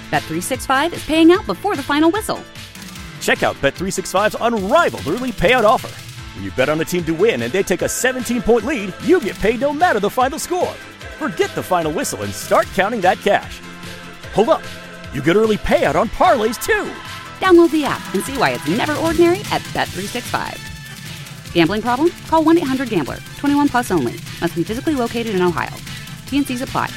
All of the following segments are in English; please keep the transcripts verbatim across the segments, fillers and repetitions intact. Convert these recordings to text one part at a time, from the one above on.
Bet three sixty-five is paying out before the final whistle. Check out Bet three sixty-five's unrivaled early payout offer. When you bet on a team to win and they take a seventeen-point lead, you get paid no matter the final score. Forget the final whistle and start counting that cash. Hold up. You get early payout on parlays, too. Download the app and see why it's never ordinary at Bet three sixty-five. Gambling problem? Call one eight hundred gambler. twenty-one plus only. Must be physically located in Ohio. T N Cs apply.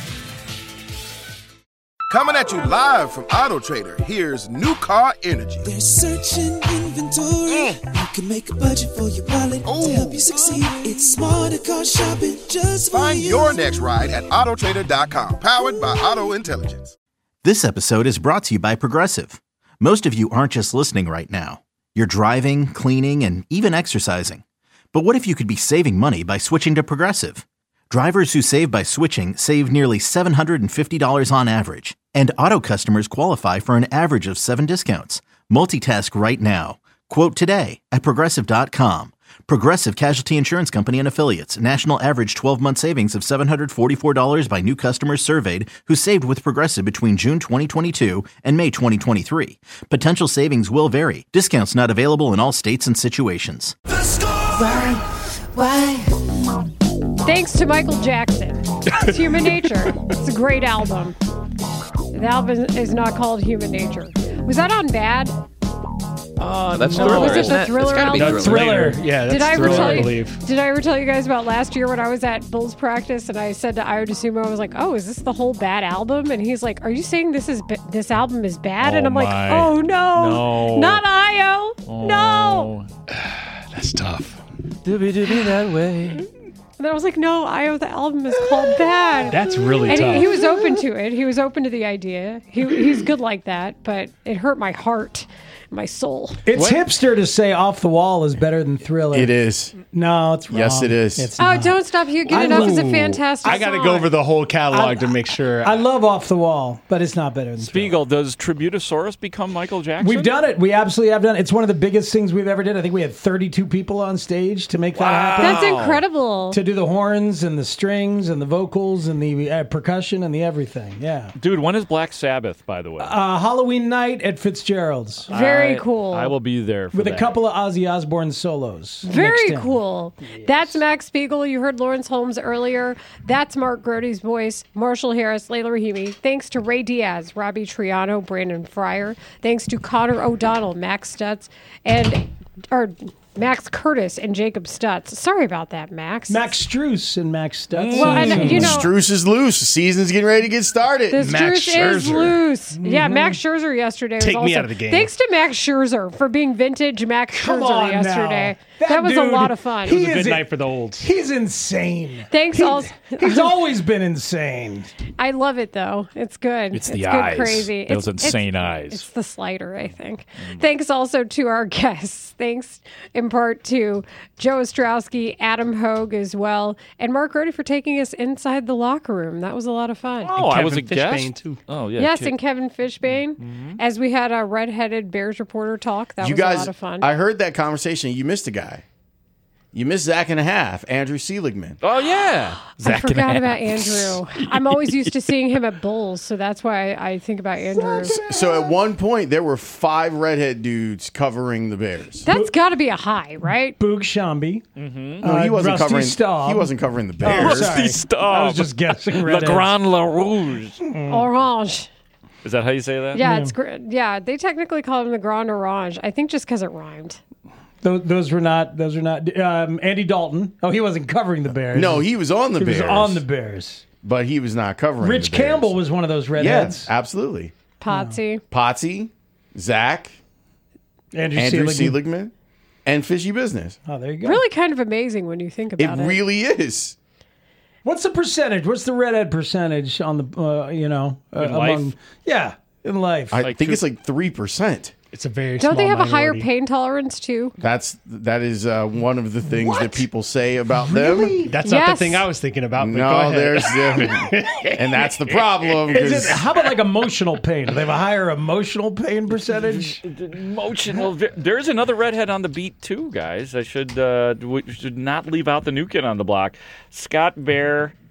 Coming at you live from Auto Trader, here's New Car Energy. They're searching inventory. Mm. You can make a budget for your wallet Ooh. To help you succeed. It's smarter car shopping just for Find you. your next ride at auto trader dot com. Powered by Auto Intelligence. This episode is brought to you by Progressive. Most of you aren't just listening right now. You're driving, cleaning, and even exercising. But what if you could be saving money by switching to Progressive? Drivers who save by switching save nearly seven hundred fifty dollars on average. And auto customers qualify for an average of seven discounts. Multitask right now. Quote today at Progressive dot com. Progressive Casualty Insurance Company and Affiliates. National average twelve-month savings of seven hundred forty-four dollars by new customers surveyed who saved with Progressive between June twenty twenty-two and May twenty twenty-three. Potential savings will vary. Discounts not available in all states and situations. Why? Why? Thanks to Michael Jackson. It's Human Nature. It's a great album. The album is not called Human Nature. Was that on Bad? Uh, that's no. Thriller. Was it isn't the it? Thriller It's gotta be album? Thriller. Thriller. Yeah, that's did I ever Thriller, tell you, I believe. Did I ever tell you guys about last year when I was at Bulls practice and I said to Io DeSumo, I was like, "Oh, is this the whole Bad album?" And he's like, "Are you saying this is ba- this album is bad?" Oh and I'm like, my. "Oh no, No. not Io, Oh, no." That's tough. Doobie doobie that way. And then I was like, "No, Io, the album is called Bad." That's really and tough. he, he was open to it. He was open to the idea. He he's good like that, but it hurt my heart, my soul. It's What? hipster to say Off the Wall is better than Thriller. It is. No, it's wrong. Yes, it is. It's Oh, not. Don't Stop You Get I Enough love- is a fantastic I got to song. go over the whole catalog I- to make sure. I love Off the Wall, but it's not better than Spiegel, does Tributosaurus become Michael Jackson? Thriller. We've done it. We absolutely have done it. It's one of the biggest things we've ever did. I think we had thirty-two people on stage to make that happen. That's incredible. To do the horns and the strings and the vocals and the uh, percussion and the everything. Yeah. Dude, when is Black Sabbath, by the way? Uh, Halloween night at Fitzgerald's Very I- cool. I will be there for with that. a couple of Ozzy Osbourne solos. Very mixed in. cool. That's Max Spiegel. You heard Lawrence Holmes earlier. That's Mark Grote's voice. Marshall Harris, Layla Rahimi. Thanks to Ray Diaz, Robbie Triano, Brandon Fryer. Thanks to Connor O'Donnell, Max Stutz, and or Max Curtis and Jacob Stutz. Sorry about that, Max. Max Struess and Max Stutz. Well, and, you know, Struess is loose. The season's getting ready to get started. The Max Struess is Scherzer. loose. Yeah, Max Scherzer yesterday was Take me also, out of the game. Thanks to Max Scherzer for being vintage Max Come Scherzer on yesterday. now. That, That was a dude, lot of fun. it was he a good is night for the olds. He's insane. Thanks He- also. He's always been insane. I love it though. It's good. It's the good eyes. crazy. Those It's- insane it's, eyes. It's the slider, I think. Thanks also to our guests. Thanks in part to Joe Ostrowski, Adam Hogue as well, and Mark Grote for taking us inside the locker room. That was a lot of fun. Oh, I was a Kevin guest? Fishbane, too. Oh, yeah. yes, Ke- and Kevin Fishbane, as we had a redheaded Bears reporter talk. That you was guys, a lot of fun. I heard that conversation. You missed a guy. You missed Zach and a half, Andrew Seligman. Oh, yeah. I Zach and a forgot half. about Andrew. I'm always used to seeing him at Bulls, so that's why I think about Andrew. So at one point, there were five redhead dudes covering the Bears. That's got to be a high, right? Boog Shambi. No, he Uh, wasn't Rusty covering. Staub. He wasn't covering the Oh, Bears. sorry. Rusty Staub. I was just guessing. Le redheads. Grand La Rouge. Orange. Is that how you say that? Yeah, it's gr- yeah. They technically call him the Grand Orange. I think just because it rhymed. Those, those were not. Those were not. Um, Andy Dalton. Oh, he wasn't covering the Bears. No, he was on the he Bears. was on the Bears. but he was not covering. Rich the Bears. Campbell was one of those redheads. Yeah, absolutely. Potsy. Potsy, Zach, Andrew, Andrew Seligman. Seligman, and Fishy Business. Oh, there you go. Really kind of amazing when you think It about it. really is. What's the percentage? What's the redhead percentage on the? Uh, you know, uh, In life? among yeah, in life. I Like think two- it's like three percent. It's a very Don't small they have a higher minority. pain tolerance too? That's that is uh, one of the things What? that people say about them. That's not Yes. the thing I was thinking about. But go No, ahead. there's the, and that's the problem. Is 'cause- it, how about like emotional pain? Do they have a higher emotional pain percentage? Emotional. There's another redhead on the beat too, guys. I should uh, we should not leave out the new kid on the block. Scott Bear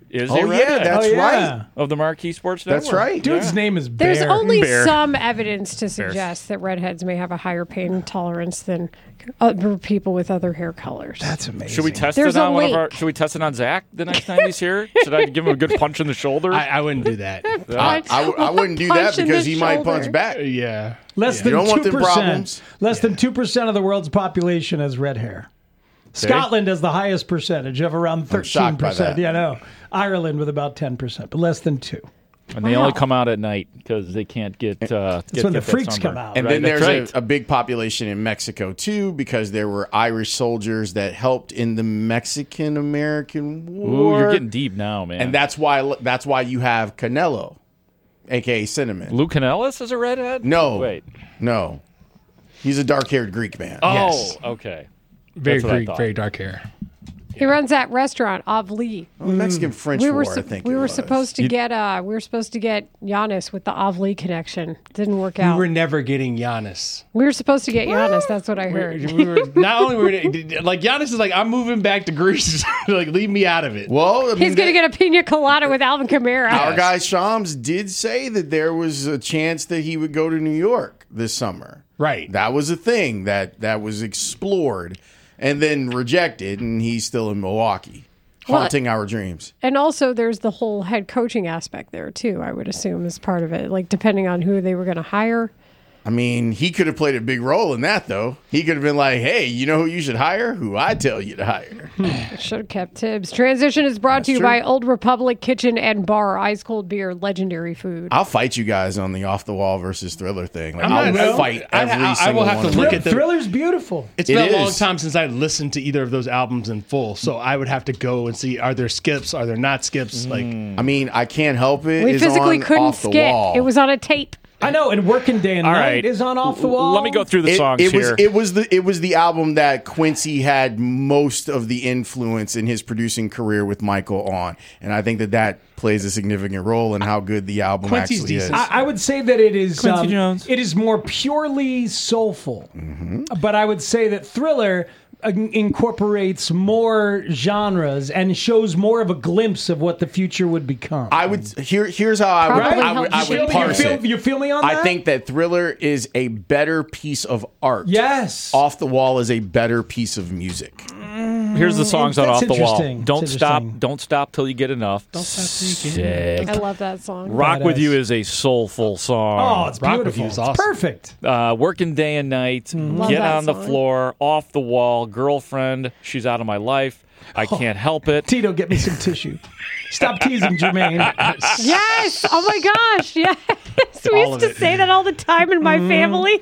is Oh, a yeah, redhead. that's Oh, yeah. right. Of the Marquee Sports Network. That's right. Dude's name is Bear. There's only Bear. some evidence to suggest that redheads may have a higher pain tolerance than other people with other hair colors. That's amazing. Should we test There's it a on one of our? link. Should we test it on Zach the next time he's here? Should I give him a good punch in the shoulder? I, I wouldn't do that. I, I, w- I wouldn't do that Punch in because the he might shoulder. punch back. Yeah. Less You than don't two want them percent. problems. Less than two percent of the world's population has red hair. Scotland has the highest percentage of around thirteen shocked by percent. that. Yeah, no. Ireland with about ten percent, but less than two. and they only come out at night because they can't get. Uh, That's get, when the get that freaks sunburn. come out. And Right, then that's there's right. a, a big population in Mexico too, because there were Irish soldiers that helped in the Mexican American Ooh, War. you're getting deep now, man. and that's why that's why you have Canelo, aka Cinnamon. Lou Canellis is a redhead. No, wait. no, he's a dark-haired Greek man. Oh, Yes. okay. Very That's what I Greek, thought. very dark hair. He runs that restaurant, Avli. Oh, Mexican French We were War, su- I think we it were was. supposed to get uh we were supposed to get Giannis with the Avli connection. Didn't work out. We were never getting Giannis. We were supposed to get Giannis. That's what I heard. We were not only were we, like Giannis is like, I'm moving back to Greece. Like, leave me out of it. Well, I mean, He's gonna get a pina colada with Alvin Kamara. Our guy Shams did say that there was a chance that he would go to New York this summer. Right. That was a thing that that was explored and then rejected, and he's still in Milwaukee, Well, haunting our dreams. And also, there's the whole head coaching aspect there too. I would assume as part of it, like depending on who they were going to hire. I mean, he could have played a big role in that, though. He could have been like, hey, you know who you should hire? Who I tell you to hire. Should have kept Tibbs. Transition is brought to you true. by Old Republic Kitchen and Bar. Ice cold beer, legendary food. I'll fight you guys on the off-the-wall versus Thriller thing. Like, I'm I'll not- fight I- every I- I single will have one to of look them. at the- Thriller's beautiful. It's It been a long is. time since I listened to either of those albums in full, so I would have to go and see, are there skips? Are there not skips? Like, I mean, I can't help it. We It's physically on couldn't off the skip. wall. It was on a tape. I know, and Working Day and All Night right. is on Off the Wall. Let me go through the It, songs it was here. it was the it was the album that Quincy had most of the influence in his producing career with Michael on, and I think that that plays a significant role in how good the album Quincy's actually decent. is. I, I would say that it is Quincy um, Jones. it is more purely soulful, but I would say that Thriller uh, incorporates more genres and shows more of a glimpse of what the future would become. I would here. Here's how I would Probably I would, I helps would you. you, parse feel, it. you feel me on that? I think that Thriller is a better piece of art. yes. Off the Wall is a better piece of music. Here's the songs on That's Off the Wall. interesting. Don't That's stop. interesting. Don't stop till you get enough. Don't stop till you get I love that song. Rock with Badass. You is a soulful song. Oh, it's Rock With beautiful. You is It's awesome. perfect. Uh, working day and night, Love get that on the song. floor, off the wall, girlfriend, she's out of my life. I can't help it. Tito, get me some tissue. Stop teasing, Jermaine. Yes. Oh my gosh. Yes. We All used of to it. say that all the time in my family.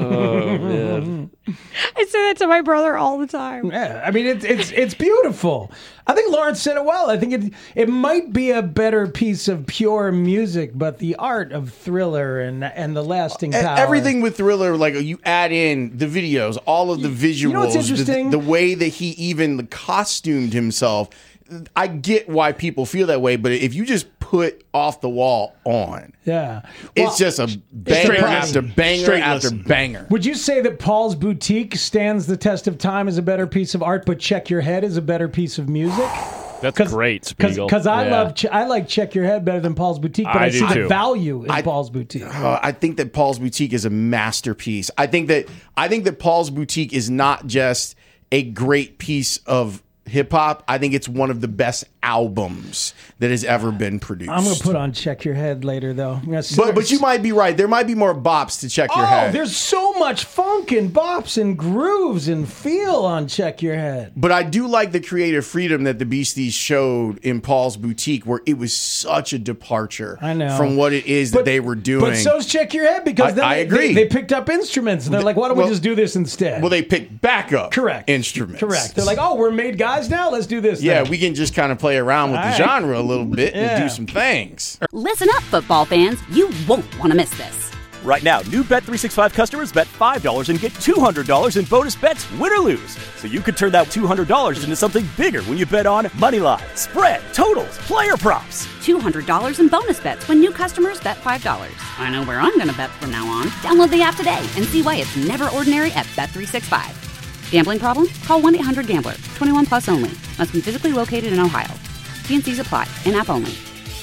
Oh man, I say that to my brother all the time. Yeah, I mean it's it's it's beautiful. I think Lawrence said it well. I think it it might be a better piece of pure music, but the art of Thriller and and the lasting E- power. Everything with Thriller, like you add in the videos, all of the visuals, know what's the- interesting? The, way that he even costumed himself. I get why people feel that way, but if you just put Off the Wall on, Yeah, it's Well, just a banger Straight after listen. banger Straight after listen. banger. Would you say that Paul's Boutique stands the test of time as a better piece of art, but Check Your Head is a better piece of music? that's great, Spiegel. Because I Yeah. love Ch- I like Check Your Head better than Paul's Boutique, but I, I do see the too. value in I- Paul's Boutique. Uh, I think that Paul's Boutique is a masterpiece. I think that I think that Paul's Boutique is not just a great piece of hip hop. I think it's one of the best albums that has ever been produced. I'm gonna put on Check Your Head later, though. I'm gonna but but you might be right. There might be more bops to Check Your Oh, Head. there's so much funk and bops and grooves and feel on Check Your Head. But I do like the creative freedom that the Beasties showed in Paul's Boutique, where it was such a departure I know. from what it is that they were doing. But so's Check Your Head because I- then I they, agree. They, they picked up instruments and they're like, why don't well- we just do this instead? well, they picked back up Correct. instruments. Correct. They're like, oh, we're made guys now. Let's do this. Yeah, then. we can just kind of play around with All the right. genre a little bit Yeah. and do some things. Listen up, football fans. You won't want to miss this. Right now, new Bet three sixty-five customers bet five dollars and get two hundred dollars in bonus bets, win or lose. So you could turn that two hundred dollars into something bigger when you bet on money line, spread, totals, player props. two hundred dollars in bonus bets when new customers bet five dollars. I know where I'm going to bet from now on. Download the app today and see why it's never ordinary at Bet three sixty-five. Gambling problem? Call one eight hundred gambler. twenty-one plus only. Must be physically located in Ohio. T N Cs apply. In-app only.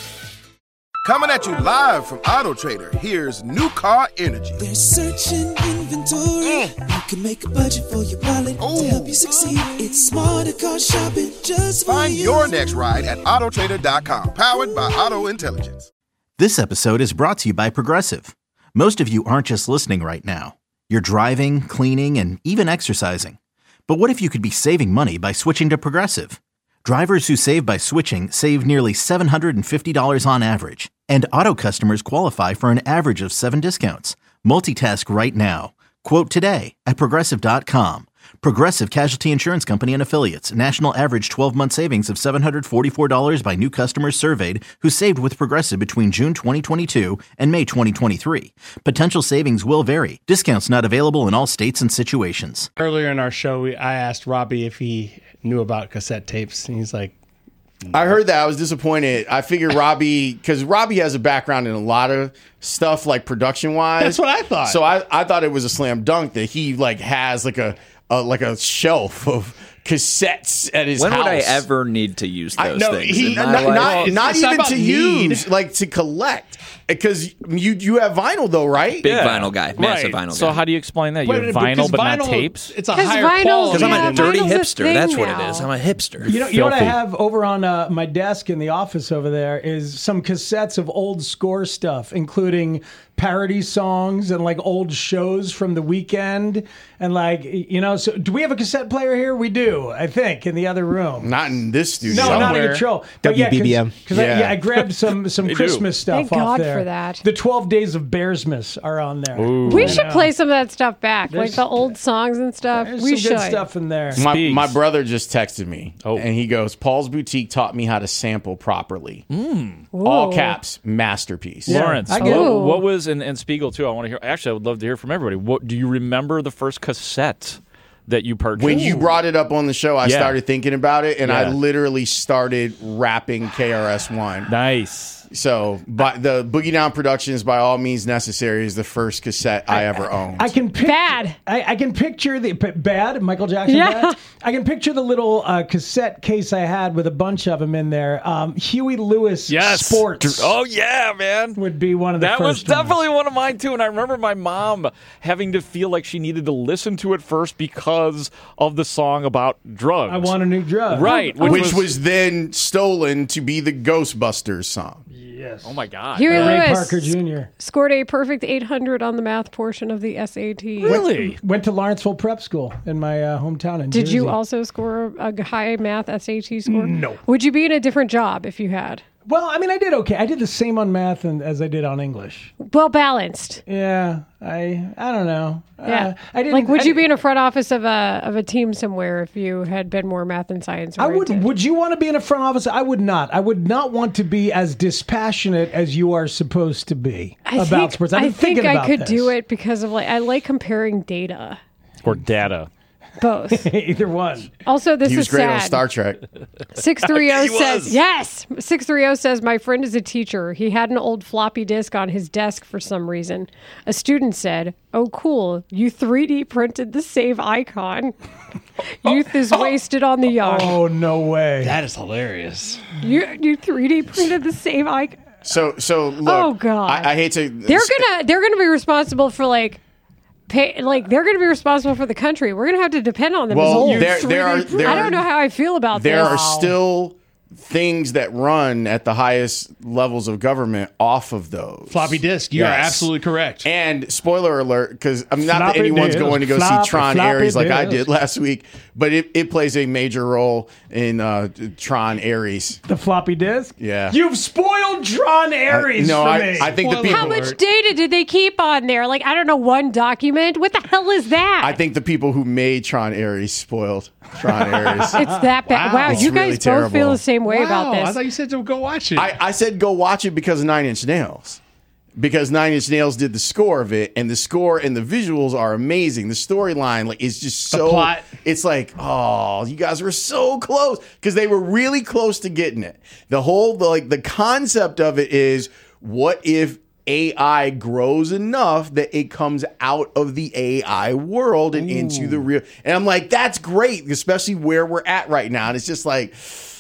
Coming at you live from Auto Trader, here's New Car Energy. There's searching inventory. You can make a budget for your wallet to help you succeed. It's smarter car shopping just for Find you. your next ride at auto trader dot com, powered by Auto Intelligence. This episode is brought to you by Progressive. Most of you aren't just listening right now. You're driving, cleaning, and even exercising. But what if you could be saving money by switching to Progressive? Drivers who save by switching save nearly seven hundred fifty dollars on average. And auto customers qualify for an average of seven discounts. Multitask right now. Quote today at progressive dot com. Progressive Casualty Insurance Company and Affiliates. National average twelve-month savings of seven hundred forty-four dollars by new customers surveyed who saved with Progressive between June twenty twenty-two and May twenty twenty-three. Potential savings will vary. Discounts not available in all states and situations. Earlier in our show, we, I asked Robbie if he knew about cassette tapes, and he's like, I heard that. I was disappointed. I figured Robbie, because Robbie has a background in a lot of stuff, like production wise. That's what I thought. So I, I thought it was a slam dunk that he like has like a, a like a shelf of cassettes at his when house. would I ever need to use those I, no, things? he, in my not, life? not, It's- not it's not even about to need. use, like to collect. Because you you have vinyl though, right? Big vinyl guy, massive Right. vinyl So guy. how do you explain that? You But- have because vinyl, but not vinyl, tapes? It's a 'Cause higher vinyl's- quality. Because I'm Yeah, a dirty vinyl's a hipster. thing That's what now. it is. I'm a hipster. You know, you know what I Filthy. have over on uh, my desk in the office over there is some cassettes of old score stuff, including parody songs and like old shows from the weekend. And like, you know, so do we have a cassette player here? We do, I think, in the other room. Not in this studio. No, not in Somewhere. control. W B B M. Because I, Yeah. yeah, I grabbed some some They do. Christmas stuff Thank off God there. for that. The twelve Days of Bearsmas are on there. We I should know. play some of that stuff back, like There's- the old songs and stuff. There's we some should. good stuff in there. My, Speaks. my brother just texted me, Oh. and he goes, Paul's Boutique taught me how to sample properly. Ooh. All caps, masterpiece. Yeah, Lawrence, I get what, it. what was in, in Spiegel too? I want to hear. Actually, I would love to hear from everybody. What do you remember the first cassette that you purchased? When you brought it up on the show, I Yeah. started thinking about it, and I Yeah. literally started rapping K R S One. Nice. So, but the Boogie Down Productions, by all means necessary, is the first cassette I, ever owned. I can pic- Bad. I, I can picture the p- bad Michael Jackson. Yeah. Bad. I can picture the little uh, cassette case I had with a bunch of them in there. Um, Huey Lewis Yes. Sports Oh yeah, man. would be one of the That was first ones. definitely one of mine too, and I remember my mom having to feel like she needed to listen to it first because of the song about drugs. I want a new drug. Right, Oh, which was then stolen to be the Ghostbusters song. yes. Oh my god. Huey Ray Lewis Parker Junior scored a perfect eight hundred on the math portion of the S A T. Really? Went to Lawrenceville Prep School in my uh, hometown in Did Jersey. you also score a high math S A T score? No. Would you be in a different job if you had? Well, I mean, I did okay. I did the same on math and, as I did on English. Well balanced. Yeah, I I don't know. Yeah. Uh, I didn't. Like, would I you be didn't- in a front office of a of a team somewhere if you had been more math and science? I would. oriented? Would you want to be in a front office? I would not. I would not want to be as dispassionate as you are supposed to be I about think, sports. I've I been think thinking I about could this. do it because of like I like comparing data. Or data. Both. Either one. Also, this He was is great sad. on Star Trek. six thirty He says, was. yes. six thirty says, my friend is a teacher. He had an old floppy disk on his desk for some reason. A student said, oh, cool. You three D printed the save icon. Youth is wasted on the young. Oh no way! That is hilarious. You, you three D printed the save icon. So, so look. Oh, God. I, I hate to. They're gonna they're gonna be responsible for like pay like they're gonna be responsible for the country. We're gonna have to depend on them as Well, old. there, there are. There I are- don't know how I feel about There this. are still things that run at the highest levels of government off of those. Floppy disk. You are Yes. absolutely correct. And spoiler alert, because I'm not that Floppy anyone's disk, going to go floppy, see Tron floppy Ares like I disk. did last week, but it, it plays a major role in uh, Tron Ares. The floppy disk. Yeah. You've spoiled Tron Ares no, for I- me. I think the people- How much data did they keep on there? Like, I don't know, one document? What the hell is that? I think the people who made Tron Ares spoiled Tron Ares. it's that bad. Wow, It's you guys really both terrible. feel the same way about Wow, this. I thought you said to go watch it. I, I said go watch it because of Nine Inch Nails. Because Nine Inch Nails did the score of it, and the score and the visuals are amazing. The storyline, like, is just so. plot. It's like, oh, you guys were so close because they were really close to getting it. The whole, the, like, the concept of it is, what if A I grows enough that it comes out of the A I world and into the real? And I'm like, that's great, especially where we're at right now. And it's just like.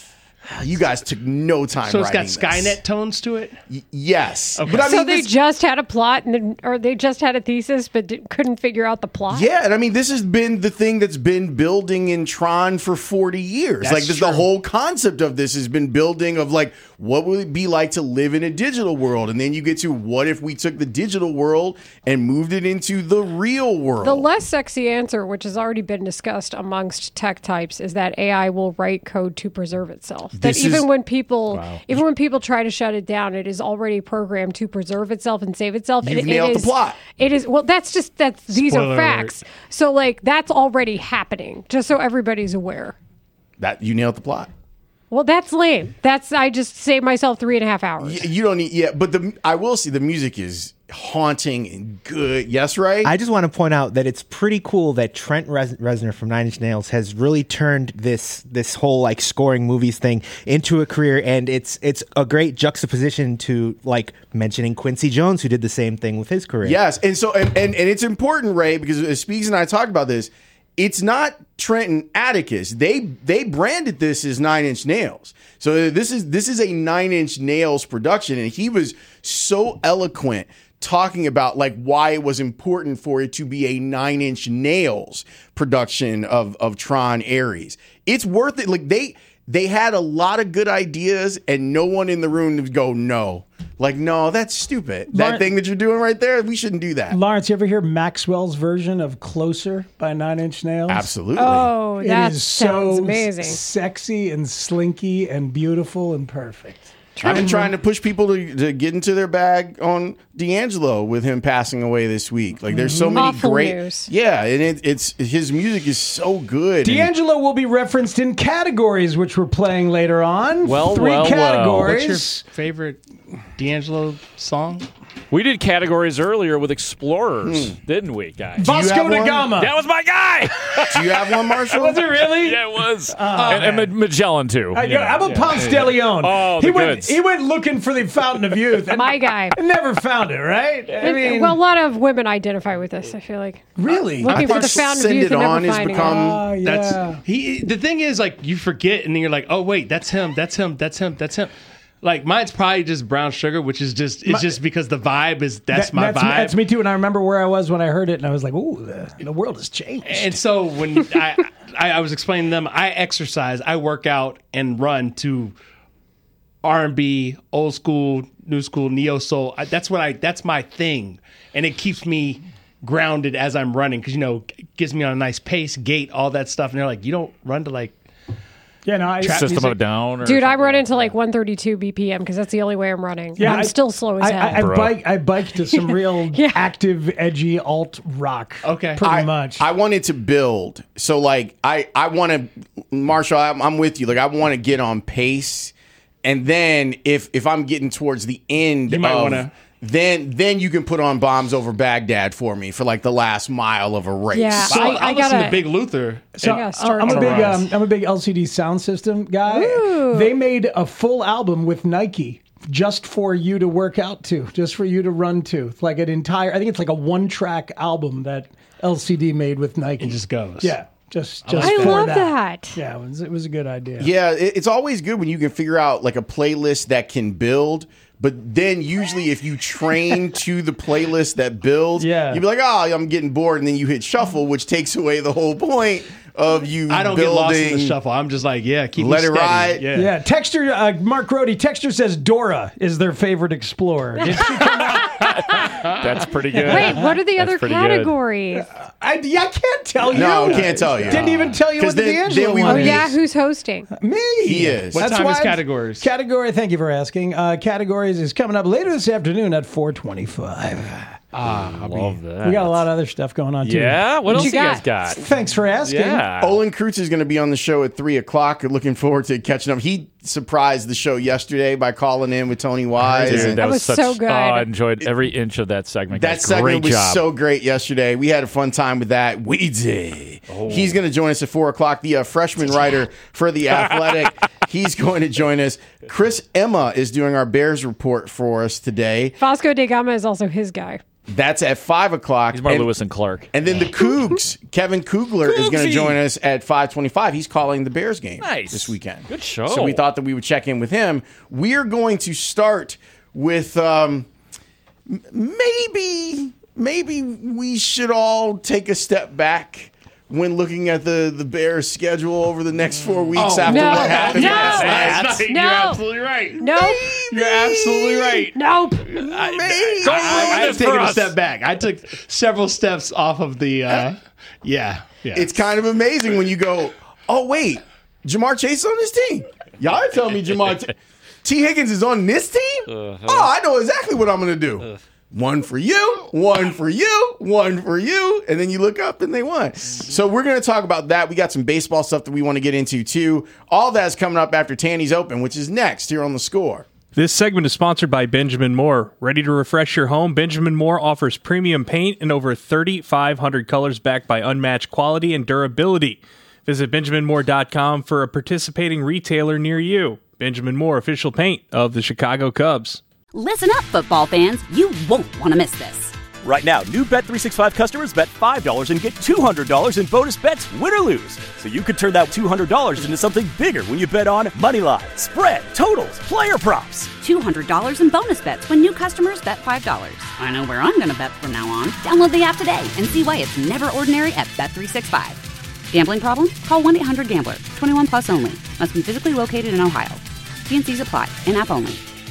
You guys took no time. So it's got writing this. Skynet tones to it. Y- yes, Okay. but I so mean, they this, just had a plot, and then, or they just had a thesis, but di- couldn't figure out the plot. yeah, and I mean, this has been the thing that's been building in Tron for forty years. That's like, this, true. the whole concept of this has been building of like, what would it be like to live in a digital world, and then you get to what if we took the digital world and moved it into the real world. The less sexy answer, which has already been discussed amongst tech types, is that A I will write code to preserve itself. That This even is- when people, even when people try to shut it down, it is already programmed to preserve itself and save itself. You've and it, nailed it the is, plot. It is well. That's just that's these Spoiler are facts. So like that's already happening. Just so everybody's aware. that you nailed the plot. Well, that's lame. That's I just saved myself three and a half hours. Y- You don't need, yeah, but the I will say the music is haunting and good. Yes, Ray? I just want to point out that it's pretty cool that Trent Res- Reznor from Nine Inch Nails has really turned this this whole like scoring movies thing into a career, and it's it's a great juxtaposition to like mentioning Quincy Jones, who did the same thing with his career. Yes, and so and, and, and it's important, Ray, because as Speaks and I talked about this, it's not Trent and Atticus. They they branded this as Nine Inch Nails. So this is this is a Nine Inch Nails production, and he was so eloquent talking about like why it was important for it to be a Nine Inch Nails production of of Tron Ares. It's worth it. Like they they had a lot of good ideas, and no one in the room would go no. Like, no, that's stupid. That Lauren- thing that you're doing right there, we shouldn't do that. Lawrence, you ever hear Maxwell's version of "Closer" by Nine Inch Nails? Absolutely. Oh, It that is sounds so amazing. sexy and slinky and beautiful and perfect. I've been trying to push people to, to get into their bag on D'Angelo with him passing away this week. Like, there's so many Awful great, news. yeah, and it, it's his music is so good. And- D'Angelo will be referenced in categories, which we're playing later on. Well, Three well, well. categories. What's your favorite D'Angelo song? We did categories earlier with Explorers, didn't we, guys? Vasco have da one? Gama. That was my guy. Do you have one, Marshall? Was it really? Yeah, it was. and, and Ma- Magellan too. Uh, you know, I'm a yeah. Ponce de Leon. Oh, he the went. goods. He went looking for the fountain of youth. And My guy. never found it. Right? I mean, well, a lot of women identify with this. I feel like really. looking I for think the fountain of Send youth It and never On has finding become- it. Oh, yeah. That's he. The thing is, like, you forget, and then you're like, oh wait, that's him. That's him. That's him. That's him. Like, mine's probably just Brown Sugar, which is just it's My- just because the vibe is that's That- my that's, vibe. That's me too. And I remember where I was when I heard it, and I was like, "Ooh, the, the world has changed." And so when I, I I was explaining to them, I exercise, I work out and run to R and B, old school, new school, neo soul. I, that's what I. That's my thing, and it keeps me grounded as I'm running because you know it gives me on a nice pace, gait, all that stuff. And they're like, you don't run to like. yeah, no, I, System music- of a Down. Or Dude, I something. run into like one thirty-two B P M because that's the only way I'm running. Yeah, I'm I- still slow as I, hell. I, I Bro. bike. I bike to some real Yeah. active, edgy alt rock. Okay. pretty I, much. I wanted to build. So like I I want to Marshall, I'm, I'm with you. Like I want to get on pace. And then if if I'm getting towards the end You might of, wanna- then then you can put on Bombs Over Baghdad for me for like the last mile of a race. Yeah. So I- I'll, I I'll listen gotta- to Big Luther. So Yeah, I'm- start I'm a on big, Rise. um, I'm a big L C D sound system guy. Ooh. They made a full album with Nike just for you to work out to, just for you to run to. It's like an entire. I think it's like a one-track album that L C D made with Nike. It just goes. Yeah, just just. I for love that. that. Yeah, it was, it was a good idea. Yeah, it- it's always good when you can figure out like a playlist that can build. But then usually if you train to the playlist that builds, Yeah. you'd be like, oh, I'm getting bored. And then you hit shuffle, which takes away the whole point of you I don't building. get lost in the shuffle. I'm just like, yeah, keep Let me it steady. ride. Yeah. Yeah, Texture, uh, Mark Grody, Texture says Dora is their favorite explorer. Did she come out? That's pretty good. Wait, what are the That's other pretty good. categories? I, yeah, I can't tell you. No, can't tell you. Didn't even tell you 'Cause what the then- D'Angelo then we Oh, would one be- is. yeah, who's hosting? Me. He is. What time why is I'm- categories? Category, thank you for asking. Uh, categories is coming up later this afternoon at four twenty-five. Ah, I love that. We got a lot of other stuff going on, too. Yeah? What else you you guys got? got? Thanks for asking. Yeah. Olin Kreutz is going to be on the show at three o'clock. Looking forward to catching up. He surprised the show yesterday by calling in with Tony Wise. Dude, and that, That was, was such, so good. Oh, I enjoyed every inch of that segment. that guys. segment Great was job. so great yesterday. We had a fun time with that. Weedsy. He's going to join us at four o'clock. The uh, freshman writer for The Athletic. He's going to join us. Chris Emma is doing our Bears report for us today. Vasco da Gama is also his guy. That's at five o'clock. He's more and, Lewis and Clark. And then the Cougs, Kevin Kugler is going to Cougsy. join us at five twenty-five. He's calling the Bears game Nice. this weekend. Good show. So we thought that we would check in with him. We're going to start with um, m- maybe, maybe we should all take a step back when looking at the, the Bears' schedule over the next four weeks Oh, after no, what happened no, last Last night. night, No. You're absolutely right. Nope. You're absolutely right. Nope. Maybe. I, Don't I, ruin I've this for taken a us. step back. I took several steps off of the. Uh, yeah, yeah. It's kind of amazing when you go, oh, wait, Jamar Chase is on this team. Y'all are telling me Jamar T-, T. Higgins is on this team? Uh-huh. Oh, I know exactly what I'm going to do. Uh. One for you, one for you, one for you, and then you look up and they won. So we're going to talk about that. We got some baseball stuff that we want to get into too. All that's coming up after Tanny's Open, which is next here on The Score. This segment is sponsored by Benjamin Moore. Ready to refresh your home? Benjamin Moore offers premium paint in over thirty-five hundred colors backed by unmatched quality and durability. Visit benjamin moore dot com for a participating retailer near you. Benjamin Moore, official paint of the Chicago Cubs. Listen up, football fans. You won't want to miss this. Right now, new Bet three sixty-five customers bet five dollars and get two hundred dollars in bonus bets, win or lose. So you could turn that two hundred dollars into something bigger when you bet on money line, spread, totals, player props. two hundred dollars in bonus bets when new customers bet five dollars. I know where I'm going to bet from now on. Download the app today and see why it's never ordinary at Bet three sixty-five. Gambling problem? Call one eight hundred gambler. twenty-one plus only. Must be physically located in Ohio. T and C's apply. In-app only.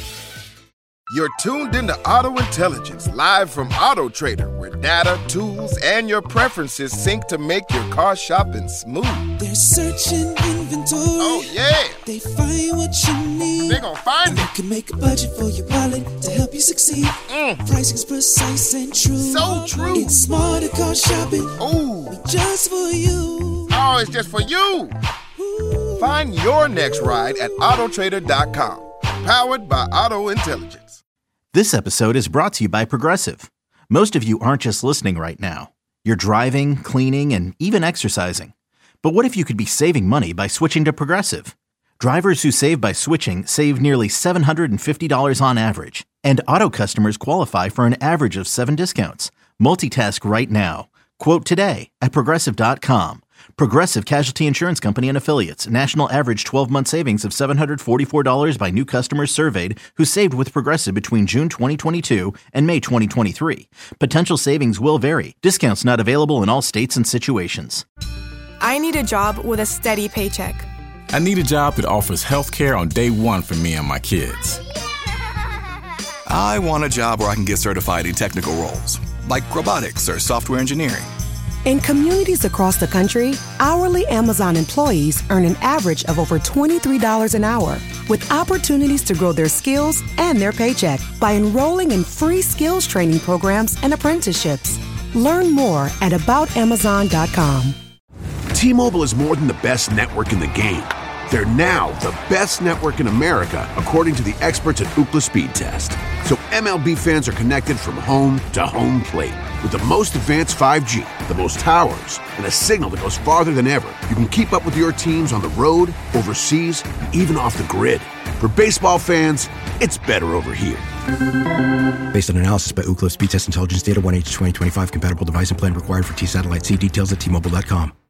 You're tuned into Auto Intelligence, live from Auto Trader, where data, tools, and your preferences sync to make your car shopping smooth. They're searching inventory. Oh, yeah. They find what you need. They gon' find and it. You can make a budget for your wallet to help you succeed. Mm. Pricing's precise and true. So true. It's smarter car shopping. Ooh. Just for you. Oh, it's just for you. Ooh. Find your next ride at auto trader dot com. Powered by Auto Intelligence. This episode is brought to you by Progressive. Most of you aren't just listening right now. You're driving, cleaning, and even exercising. But what if you could be saving money by switching to Progressive? Drivers who save by switching save nearly seven hundred fifty dollars on average. And auto customers qualify for an average of seven discounts. Multitask right now. Quote today at progressive dot com. Progressive Casualty Insurance Company and Affiliates. National average twelve-month savings of seven hundred forty-four dollars by new customers surveyed who saved with Progressive between June twenty twenty-two and May twenty twenty-three. Potential savings will vary. Discounts not available in all states and situations. I need a job with a steady paycheck. I need a job that offers health care on day one for me and my kids. I want a job where I can get certified in technical roles, like robotics or software engineering. In communities across the country, hourly Amazon employees earn an average of over twenty-three dollars an hour, with opportunities to grow their skills and their paycheck by enrolling in free skills training programs and apprenticeships. Learn more at about amazon dot com. T-Mobile is more than the best network in the game. They're now the best network in America, according to the experts at Ookla Speed Test. So M L B fans are connected from home to home plate. With the most advanced five G, the most towers, and a signal that goes farther than ever, you can keep up with your teams on the road, overseas, and even off the grid. For baseball fans, it's better over here. Based on analysis by Ookla Speed Test Intelligence Data, one H twenty twenty-five compatible device and plan required for T-Satellite. See details at T Mobile dot com.